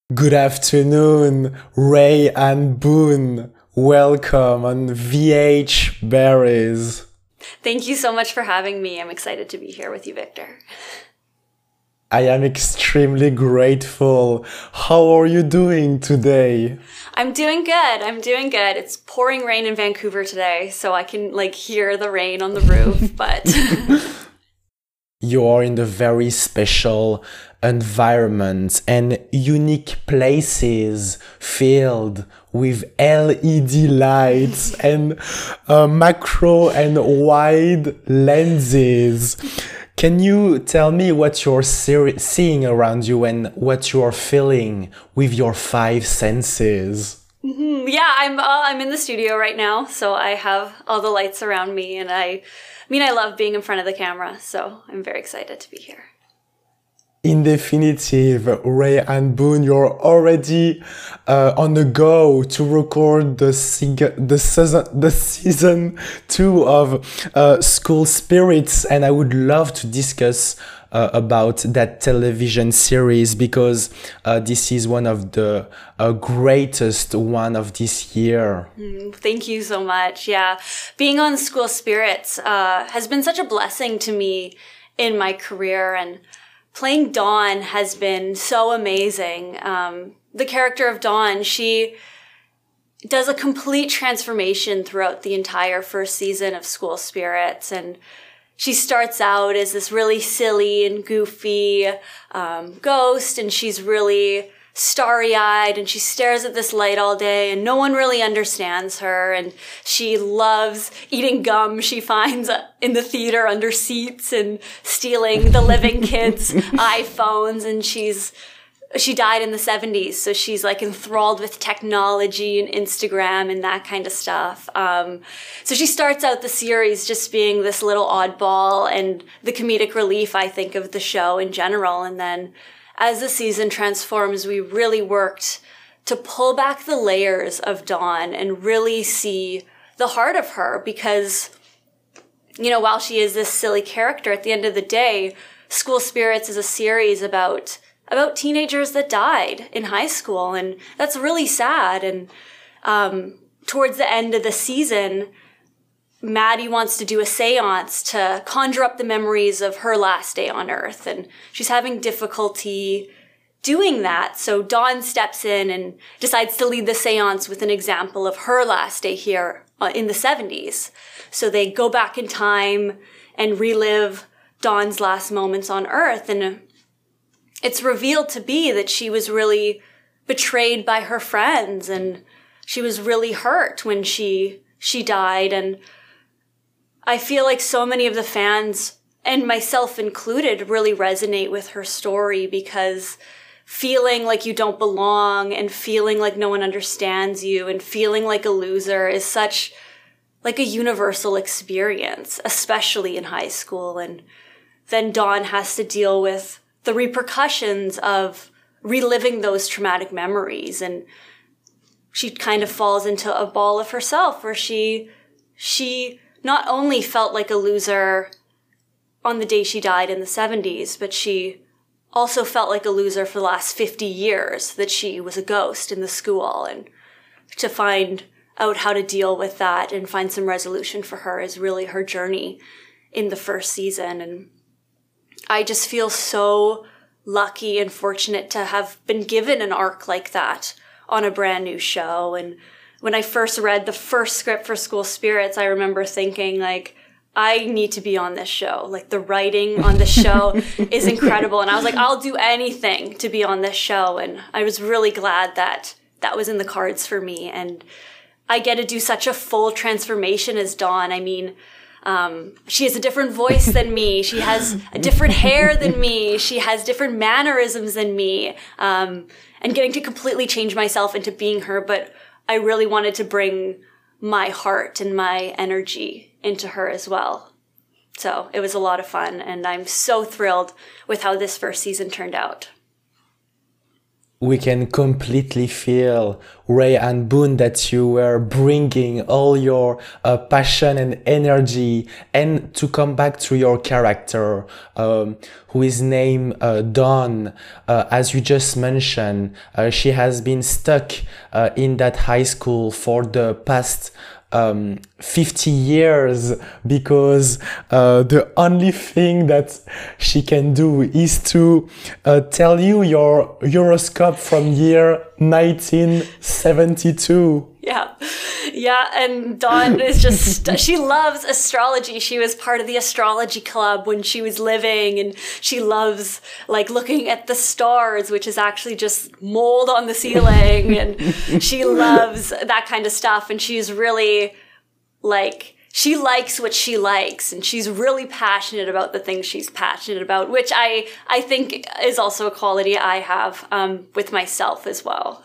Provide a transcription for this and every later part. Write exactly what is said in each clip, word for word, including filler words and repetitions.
Good afternoon, Ray and Boone. Welcome on V H Berries. Thank you so much for having me. I'm excited to be here with you, Victor. I am extremely grateful. How are you doing today? I'm doing good. I'm doing good. It's pouring rain in Vancouver today, so I can like hear the rain on the roof, but You are in a very special environment and unique places filled with L E D lights and uh, macro and wide lenses. Can you tell me what you're ser- seeing around you and what you're feeling with your five senses? mm, yeah, I'm uh, I'm in the studio right now, so I have all the lights around me, and I, I mean, I love being in front of the camera, so I'm very excited to be here. In definitive, Ray and Boone, you're already uh, on the go to record the sig- the season the season two of uh, School Spirits, and I would love to discuss uh, about that television series because uh, this is one of the uh, greatest one of this year. Mm, thank you so much. Yeah, being on School Spirits uh, has been such a blessing to me in my career, and playing Dawn has been so amazing. Um, the character of Dawn, she does a complete transformation throughout the entire first season of School Spirits. And she starts out as this really silly and goofy um, ghost, and she's really starry-eyed, and she stares at this light all day, and no one really understands her, and she loves eating gum she finds in the theater under seats and stealing the living kids' iPhones, and she's she died in the seventies, so she's like enthralled with technology and Instagram and that kind of stuff. Um, so she starts out the series just being this little oddball and the comedic relief, I think, of the show in general, and then as the season transforms, we really worked to pull back the layers of Dawn and really see the heart of her because, you know, while she is this silly character, at the end of the day, School Spirits is a series about about teenagers that died in high school, and that's really sad. And um, towards the end of the season, Maddie wants to do a seance to conjure up the memories of her last day on Earth, and she's having difficulty doing that. So Dawn steps in and decides to lead the seance with an example of her last day here in the seventies. So they go back in time and relive Dawn's last moments on Earth, and it's revealed to be that she was really betrayed by her friends, and she was really hurt when she she died. And I feel like so many of the fans, and myself included, really resonate with her story because feeling like you don't belong and feeling like no one understands you and feeling like a loser is such like a universal experience, especially in high school. And then Dawn has to deal with the repercussions of reliving those traumatic memories. And she kind of falls into a ball of herself where she, she, not only felt like a loser on the day she died in the seventies, but she also felt like a loser for the last fifty years, that she was a ghost in the school. And to find out how to deal with that and find some resolution for her is really her journey in the first season. And I just feel so lucky and fortunate to have been given an arc like that on a brand new show. And when I first read the first script for School Spirits, I remember thinking, like, I need to be on this show. Like, the writing on the show is incredible. And I was like, I'll do anything to be on this show. And I was really glad that that was in the cards for me. And I get to do such a full transformation as Dawn. I mean, um, she has a different voice than me. She has a different hair than me. She has different mannerisms than me. Um, and getting to completely change myself into being her, but I really wanted to bring my heart and my energy into her as well. So it was a lot of fun, and I'm so thrilled with how this first season turned out. we can completely feel, Rui-Ann Boone, that you were bringing all your uh, passion and energy. And to come back to your character, um, who is named uh, Dawn, uh, as you just mentioned, uh, she has been stuck uh, in that high school for the past um fifty years, because uh the only thing that she can do is to uh, tell you your horoscope from year nineteen seventy-two. Yeah. Yeah. And Dawn is just, she loves astrology. She was part of the astrology club when she was living, and she loves like looking at the stars, which is actually just mold on the ceiling. And she loves that kind of stuff. And she's really like, she likes what she likes, and she's really passionate about the things she's passionate about, which I, I think is also a quality I have um, with myself as well.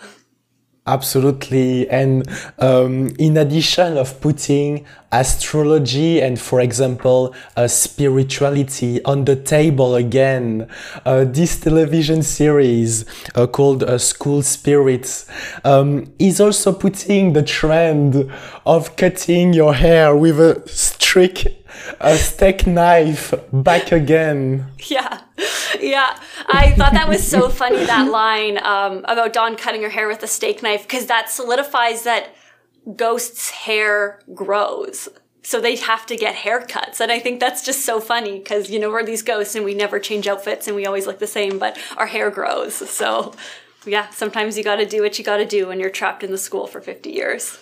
Absolutely. And um, in addition of putting astrology and, for example, uh, spirituality on the table again, uh, this television series uh, called uh, School Spirits um, is also putting the trend of cutting your hair with a strict a steak knife back again. Yeah. Yeah. I thought that was so funny, that line um, about Dawn cutting her hair with a steak knife, because that solidifies that Ghost's hair grows. So they have to get haircuts. And I think that's just so funny because, you know, we're these ghosts and we never change outfits and we always look the same, but our hair grows. So yeah, sometimes you got to do what you got to do when you're trapped in the school for fifty years.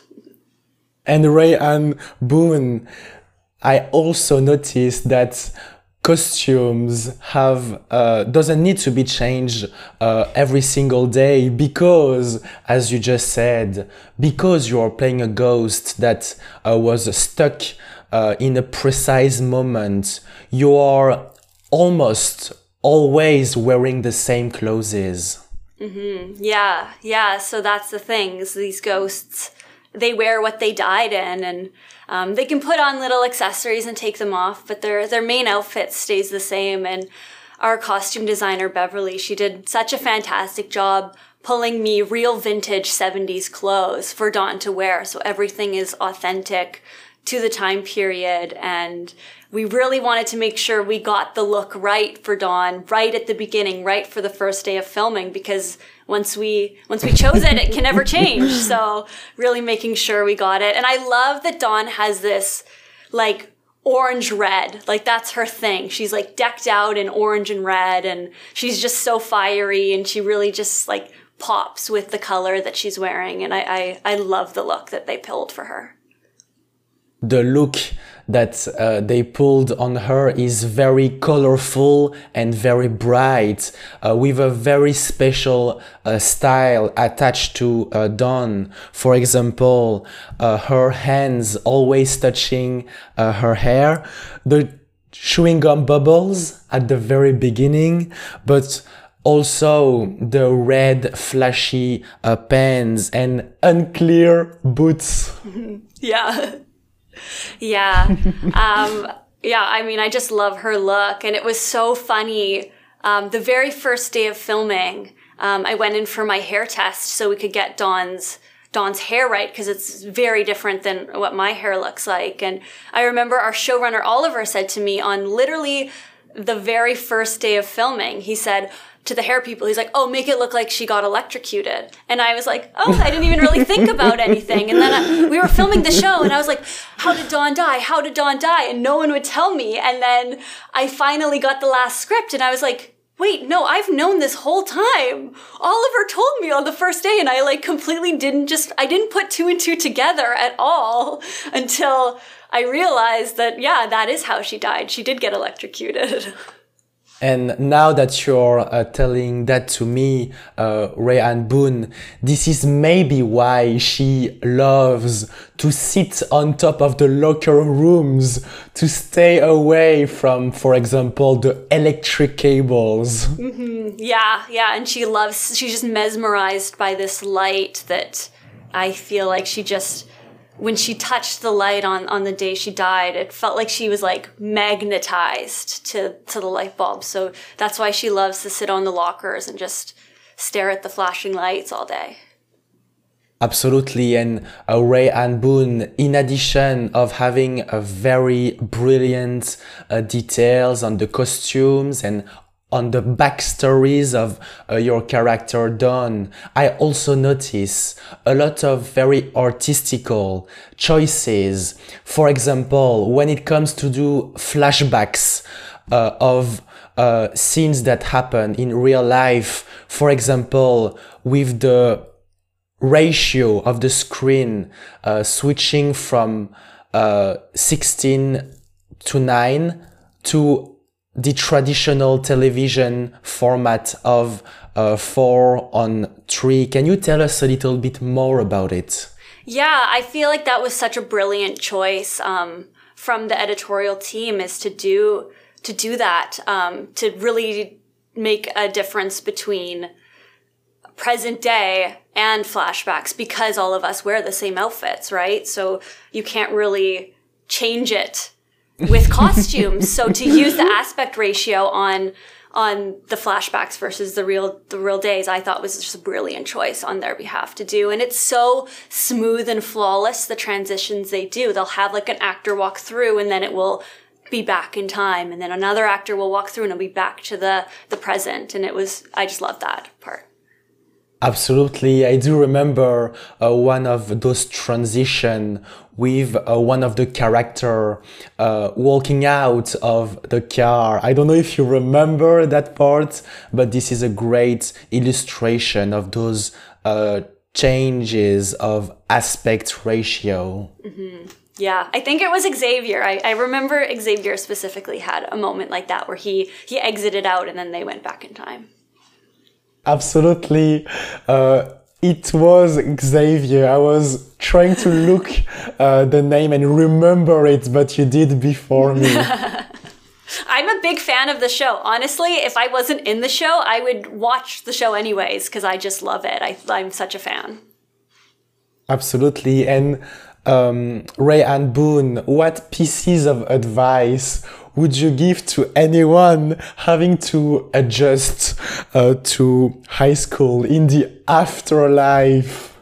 And Rui-Ann Boone, I also noticed that costumes have uh, doesn't need to be changed uh, every single day, because, as you just said, because you are playing a ghost that uh, was stuck uh, in a precise moment, you are almost always wearing the same clothes. Mm-hmm. Yeah, yeah. So that's the thing, is these ghosts, they wear what they died in, and um, they can put on little accessories and take them off, but their their main outfit stays the same. And our costume designer, Beverly, she did such a fantastic job pulling me real vintage seventies clothes for Dawn to wear. So everything is authentic to the time period. And we really wanted to make sure we got the look right for Dawn right at the beginning, right for the first day of filming, because once we once we chose it, it can never change. So really making sure we got it. And I love that Dawn has this like orange red, like that's her thing. She's like decked out in orange and red, and she's just so fiery, and she really just like pops with the color that she's wearing. And I I, I love the look that they pulled for her. The look that uh, they pulled on her is very colorful and very bright, uh, with a very special uh, style attached to uh, Dawn. For example, uh, her hands always touching uh, her hair, the chewing gum bubbles at the very beginning, but also the red flashy uh, pants and unclear boots. Yeah. Yeah. Um, yeah, I mean, I just love her look. And it was so funny. Um, the very first day of filming, um, I went in for my hair test so we could get Dawn's Dawn's hair right, because it's very different than what my hair looks like. And I remember our showrunner, Oliver, said to me on literally the very first day of filming, he said to the hair people, he's like, oh, make it look like she got electrocuted. And I was like, oh, I didn't even really think about anything. And then I, we were filming the show, and I was like, how did Dawn die? How did Dawn die? And no one would tell me. And then I finally got the last script, and I was like, wait, no, I've known this whole time. Oliver told me on the first day, and I like completely didn't just, I didn't put two and two together at all until I realized that, yeah, that is how she died. She did get electrocuted. And now that you're uh, telling that to me, uh, Rui-Ann Boone, this is maybe why she loves to sit on top of the locker rooms to stay away from, for example, the electric cables. Mm-hmm. Yeah, yeah. And she loves, she's just mesmerized by this light that I feel like she just, when she touched the light on, on the day she died, it felt like she was like magnetized to, to the light bulb. So that's why she loves to sit on the lockers and just stare at the flashing lights all day. Absolutely. And uh, Rae-Ann Boone, in addition of having a very brilliant uh, details on the costumes and on the backstories of uh, your character Dawn, I also notice a lot of very artistical choices. For example, when it comes to do flashbacks uh, of uh, scenes that happen in real life, for example, with the ratio of the screen uh, switching from uh, sixteen to nine to the traditional television format of uh, four on three. Can you tell us a little bit more about it? Yeah, I feel like that was such a brilliant choice um, from the editorial team, is to do to do that, um, to really make a difference between present day and flashbacks, because all of us wear the same outfits, right? So you can't really change it with costumes. So to use the aspect ratio on on the flashbacks versus the real the real days, I thought was just a brilliant choice on their behalf to do. And it's so smooth and flawless, the transitions they do. They'll have like an actor walk through and then it will be back in time, and then another actor will walk through and it'll be back to the the present. And it was, I just loved that part. Absolutely. I do remember uh, one of those transition with uh, one of the character uh, walking out of the car. I don't know if you remember that part, but this is a great illustration of those uh, changes of aspect ratio. Mm-hmm. Yeah, I think it was Xavier. I, I remember Xavier specifically had a moment like that where he, he exited out and then they went back in time. Absolutely. Uh, it was Xavier. I was trying to look uh, the name and remember it, but you did before me. I'm a big fan of the show. Honestly, if I wasn't in the show, I would watch the show anyways because I just love it. I, I'm such a fan. Absolutely. And um, Rae-Ann Boone, what pieces of advice would you give to anyone having to adjust uh, to high school in the afterlife?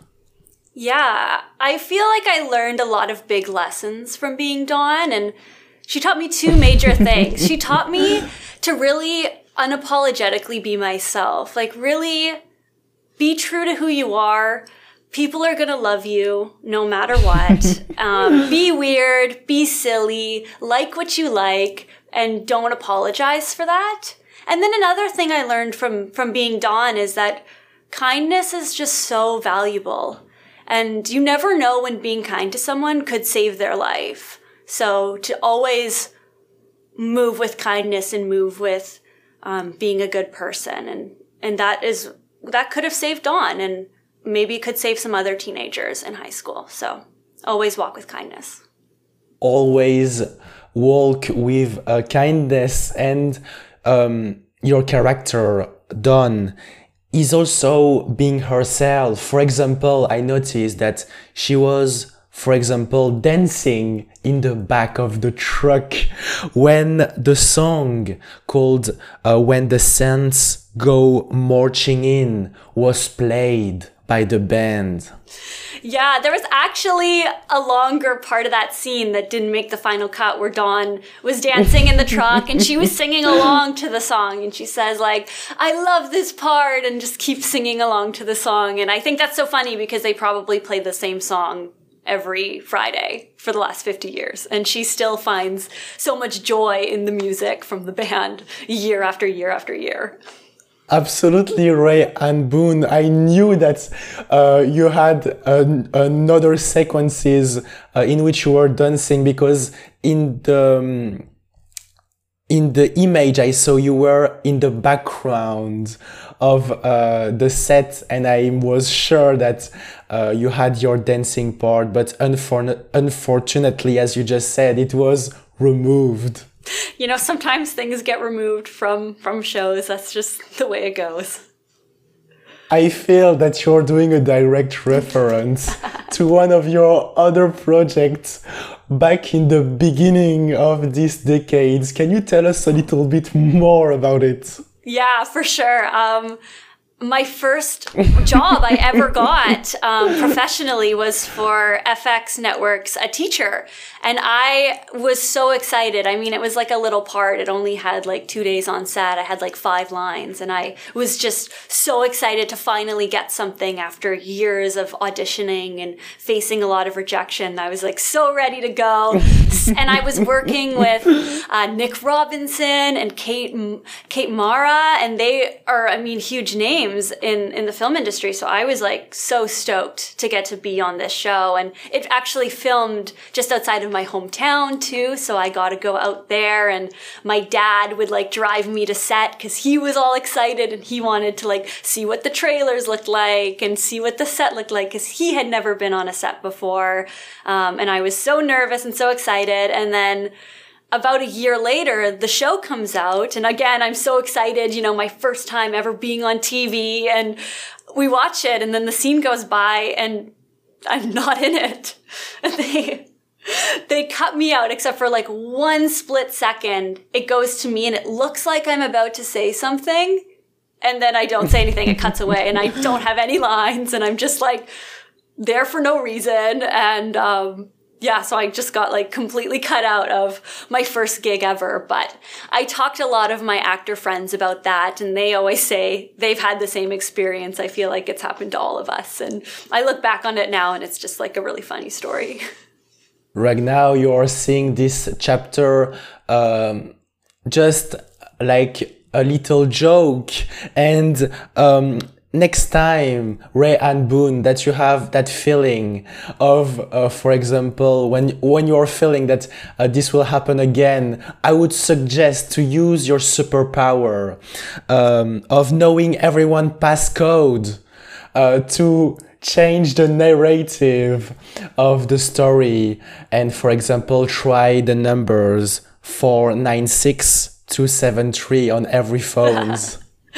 Yeah, I feel like I learned a lot of big lessons from being Dawn, and she taught me two major things. She taught me to really unapologetically be myself, like really be true to who you are. People are going to love you no matter what. Um, be weird, be silly, like what you like, and don't apologize for that. And then another thing I learned from, from being Dawn is that kindness is just so valuable. And you never know when being kind to someone could save their life. So to always move with kindness and move with um, being a good person. And, and that is, that could have saved Dawn, and maybe it could save some other teenagers in high school. So always walk with kindness. Always walk with uh, kindness. And um, your character, Dawn, is also being herself. For example, I noticed that she was, for example, dancing in the back of the truck when the song called uh, When the Saints Go Marching In was played by the band. Yeah, there was actually a longer part of that scene that didn't make the final cut where Dawn was dancing in the truck and she was singing along to the song, and she says like, I love this part, and just keeps singing along to the song. And I think that's so funny because they probably played the same song every Friday for the last fifty years. And she still finds so much joy in the music from the band year after year after year. Absolutely, Rae-Ann Boone. I knew that uh, you had an, another sequences uh, in which you were dancing, because in the um, in the image I saw you were in the background of uh, the set, and I was sure that uh, you had your dancing part, but unfor- unfortunately, as you just said, it was removed. You know, sometimes things get removed from, from shows. That's just the way it goes. I feel that you're doing a direct reference to one of your other projects back in the beginning of this decade. Can you tell us a little bit more about it? Yeah, for sure. Um, My first job I ever got um, professionally was for F X Networks, a teacher. And I was so excited. I mean, it was like a little part. It only had like two days on set. I had like five lines. And I was just so excited to finally get something after years of auditioning and facing a lot of rejection. I was like so ready to go. And I was working with uh, Nick Robinson and Kate, Kate Mara. And they are, I mean, huge names in, in the film industry. So I was like so stoked to get to be on this show. And it actually filmed just outside of my hometown too. So I got to go out there, and my dad would like drive me to set because he was all excited and he wanted to like see what the trailers looked like and see what the set looked like because he had never been on a set before. Um, and I was so nervous and so excited. And then about a year later, the show comes out. And again, I'm so excited, you know, my first time ever being on T V, and we watch it, and then the scene goes by and I'm not in it. And they, they cut me out except for like one split second. It goes to me and it looks like I'm about to say something. And then I don't say anything. It cuts away and I don't have any lines, and I'm just like there for no reason. And, um, yeah, so I just got like completely cut out of my first gig ever. But I talked to a lot of my actor friends about that, and they always say they've had the same experience. I feel like it's happened to all of us. And I look back on it now and it's just like a really funny story. Right now you are seeing this chapter um, just like a little joke, and um, next time, Rae-Ann Boone, that you have that feeling of, uh, for example, when when you are feeling that uh, this will happen again, I would suggest to use your superpower um, of knowing everyone passcode uh, to change the narrative of the story. And for example, try the numbers four nine six two seven three on every phones.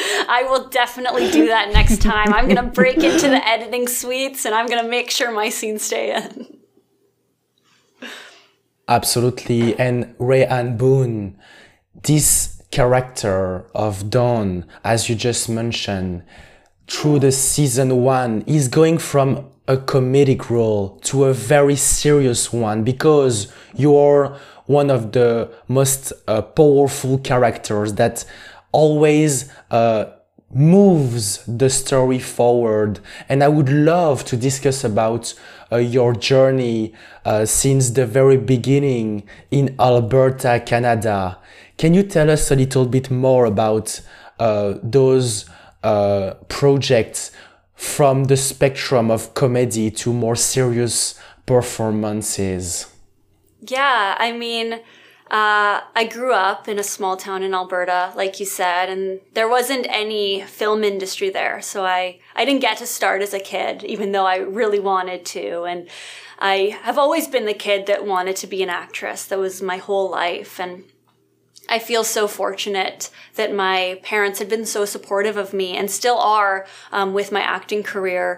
I will definitely do that next time. I'm going to break into the editing suites and I'm going to make sure my scenes stay in. Absolutely. And Rae-Ann Boone, this character of Dawn, as you just mentioned, through the season one, is going from a comedic role to a very serious one, because you're one of the most uh, powerful characters that always uh, moves the story forward. And I would love to discuss about uh, your journey uh, since the very beginning in Alberta, Canada. Can you tell us a little bit more about uh, those uh, projects from the spectrum of comedy to more serious performances? Yeah, I mean, Uh, I grew up in a small town in Alberta, like you said, and there wasn't any film industry there. So I, I didn't get to start as a kid, even though I really wanted to. And I have always been the kid that wanted to be an actress. That was my whole life. And I feel so fortunate that my parents had been so supportive of me and still are um, with my acting career.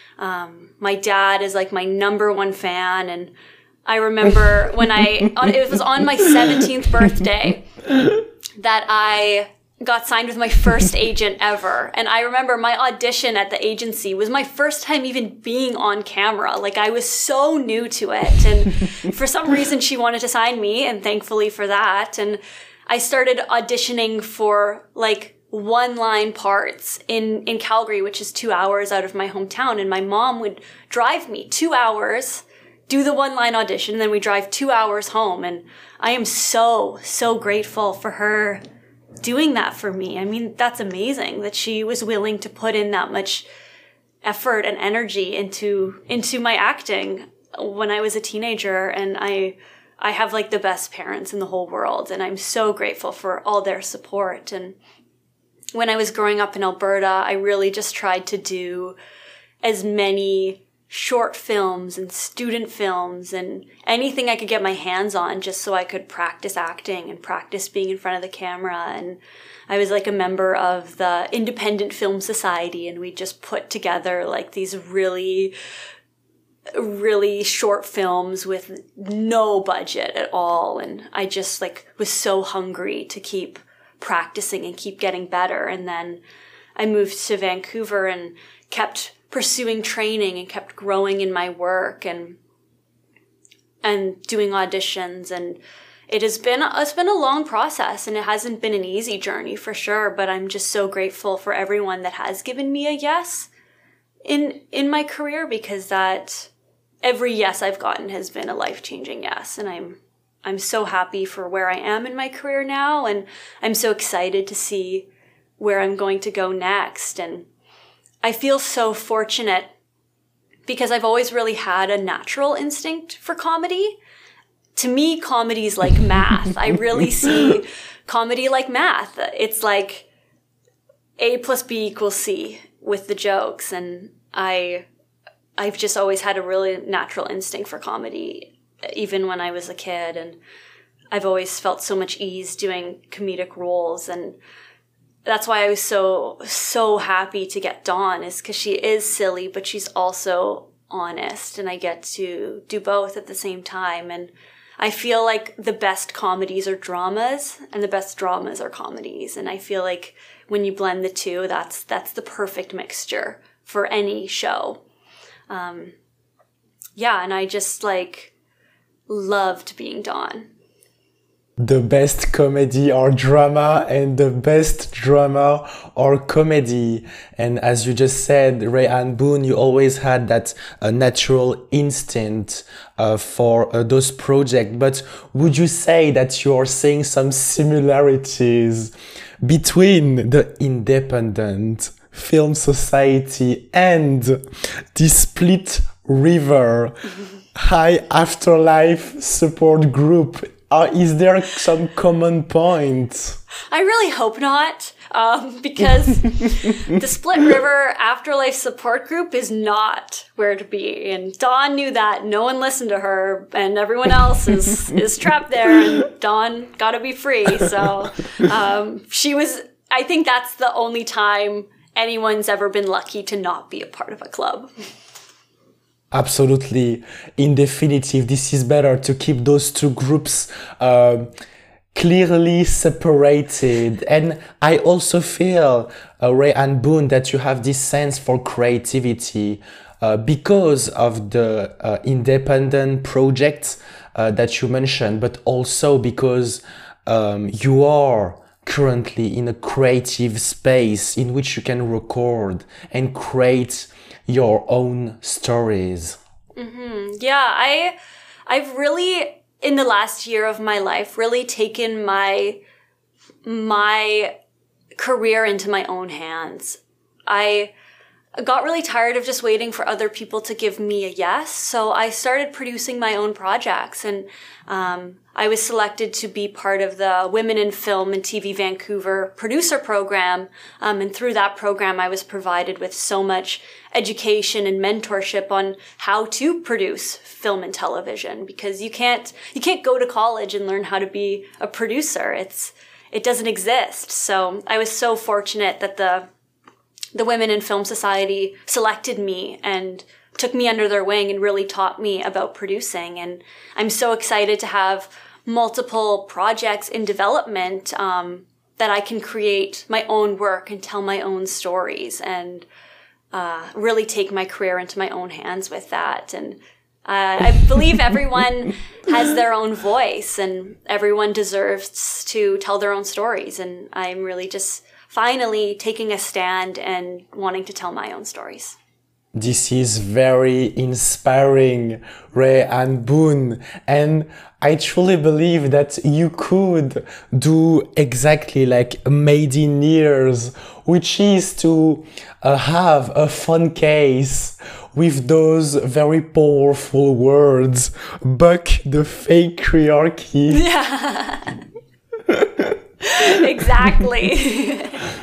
Um, my dad is like my number one fan, and I remember when I, it was on my seventeenth birthday that I got signed with my first agent ever. And I remember my audition at the agency was my first time even being on camera. Like, I was so new to it. And for some reason, she wanted to sign me, and thankfully for that. And I started auditioning for like one-line parts in, in Calgary, which is two hours out of my hometown. And my mom would drive me two hours do the one-line audition, and then we drive two hours home. And I am so, so grateful for her doing that for me. I mean, that's amazing that she was willing to put in that much effort and energy into into my acting when I was a teenager. And I I have like the best parents in the whole world, and I'm so grateful for all their support. And when I was growing up in Alberta, I really just tried to do as many short films and student films and anything I could get my hands on, just so I could practice acting and practice being in front of the camera. And I was like a member of the Independent Film Society, and we just put together like these really, really short films with no budget at all. And I just like was so hungry to keep practicing and keep getting better. And then I moved to Vancouver and kept pursuing training and kept growing in my work and and doing auditions. And it has been it's been a long process, and it hasn't been an easy journey for sure, but I'm just so grateful for everyone that has given me a yes in in my career, because that every yes I've gotten has been a life-changing yes. And I'm I'm so happy for where I am in my career now, and I'm so excited to see where I'm going to go next. And I feel so fortunate because I've always really had a natural instinct for comedy. To me, comedy is like math. I really see comedy like math. It's like A plus B equals C with the jokes. And I, I've just always had a really natural instinct for comedy, even when I was a kid. And I've always felt so much ease doing comedic roles. And that's why I was so, so happy to get Dawn, is because she is silly, but she's also honest, and I get to do both at the same time. And I feel like the best comedies are dramas, and the best dramas are comedies. And I feel like when you blend the two, that's that's the perfect mixture for any show. Um, yeah, and I just like loved being Dawn. The best comedy or drama, and the best drama or comedy. And as you just said, Rae-Ann Boone, you always had that uh, natural instinct uh, for uh, those projects. But would you say that you're seeing some similarities between the independent film society and the Split River High Afterlife support group? Uh, is there some common point? I really hope not, um, because the Split River Afterlife Support Group is not where to be. And Dawn knew that. No one listened to her, and everyone else is, is trapped there, and Dawn got to be free. So um, she was, I think that's the only time anyone's ever been lucky to not be a part of a club. Absolutely. In definitive, this is better to keep those two groups uh, clearly separated. And I also feel, uh, Rae-Ann Boone, that you have this sense for creativity uh, because of the uh, independent projects uh, that you mentioned, but also because um, you are currently in a creative space in which you can record and create your own stories. Mm-hmm. Yeah, I, I've really, in the last year of my life, really taken my, my career into my own hands. I got really tired of just waiting for other people to give me a yes. So I started producing my own projects, and um, I was selected to be part of the Women in Film and T V Vancouver producer program. Um, and through that program, I was provided with so much education and mentorship on how to produce film and television, because you can't, you can't go to college and learn how to be a producer. It's, it doesn't exist. So I was so fortunate that the The Women in Film Society selected me and took me under their wing and really taught me about producing. And I'm so excited to have multiple projects in development um, that I can create my own work and tell my own stories, and uh, really take my career into my own hands with that. And uh, I believe everyone has their own voice, and everyone deserves to tell their own stories. And I'm really just finally taking a stand and wanting to tell my own stories. This is very inspiring, Rae-Ann Boone. And I truly believe that you could do exactly like Made in Years, which is to uh, have a fun case with those very powerful words, buck the fake hierarchy. Yeah. Exactly.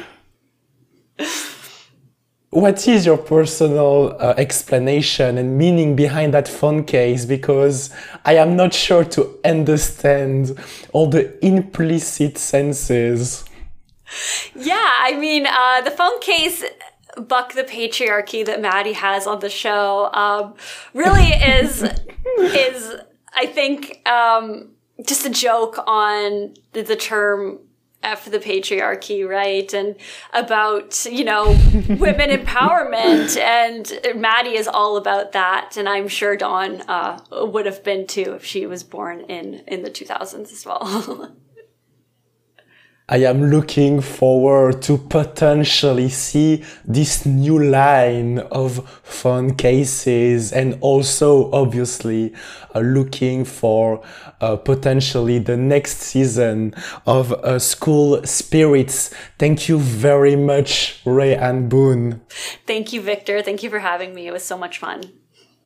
What is your personal uh, explanation and meaning behind that phone case? Because I am not sure to understand all the implicit senses. Yeah, I mean, uh, the phone case, buck the patriarchy that Maddie has on the show, um, really is, is I think, um, just a joke on the, the term F the patriarchy, right? And about, you know, women empowerment. And Maddie is all about that. And I'm sure Dawn uh, would have been too if she was born in, in the two thousands as well. I am looking forward to potentially see this new line of phone cases, and also obviously uh, looking for uh, potentially the next season of uh, School Spirits. Thank you very much, Ray Ann Boone. Thank you, Victor. Thank you for having me. It was so much fun.